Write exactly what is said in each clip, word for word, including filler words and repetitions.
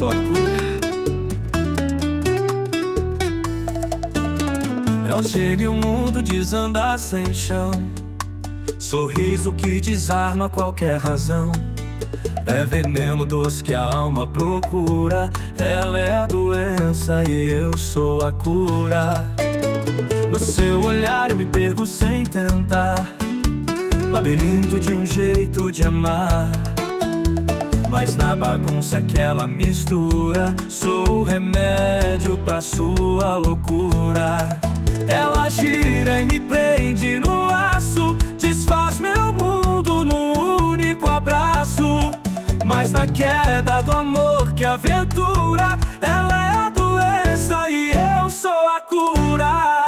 sou a cura. É o jeito e o mundo desandar sem chão, sorriso que desarma qualquer razão. É veneno doce que a alma procura. Ela é a doença e eu sou a cura. No seu olhar eu me perco sem tentar, labirinto de um jeito de amar. Mas na bagunça que ela mistura, sou o remédio pra sua loucura. Ela gira e me prende no laço, desfaz meu mundo num único abraço. Mas na queda do amor que aventura, ela é a doença e eu sou a cura.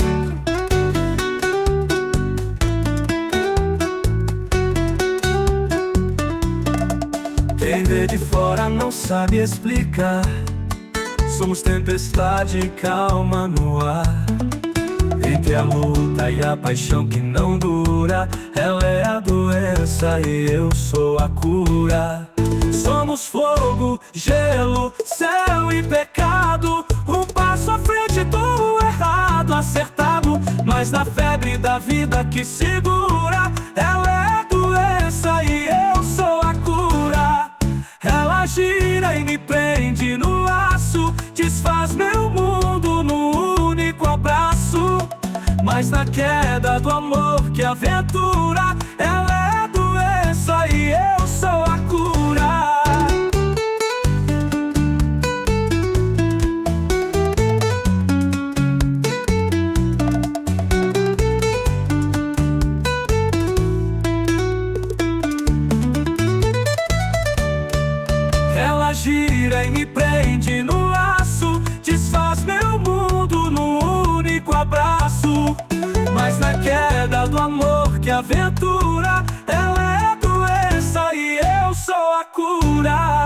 Quem vê de fora não sabe explicar, somos tempestade e calma no ar. Entre a luta e a paixão que não dura, ela é a doença e eu sou a cura. Somos fogo, gelo, céu e pecado, um passo à frente do errado acertado. Mas na febre da vida que segura, ela é a doença e eu sou a cura. Ela gira e me prende no laço, desfaz meu mundo num único abraço. Mas na queda do amor que aventura, ela é a doença e eu sou a cura. Ela gira e me prende no laço, desfaz meu mundo num único abraço. Mas na queda do amor que aventura, ela é a doença e eu sou a cura.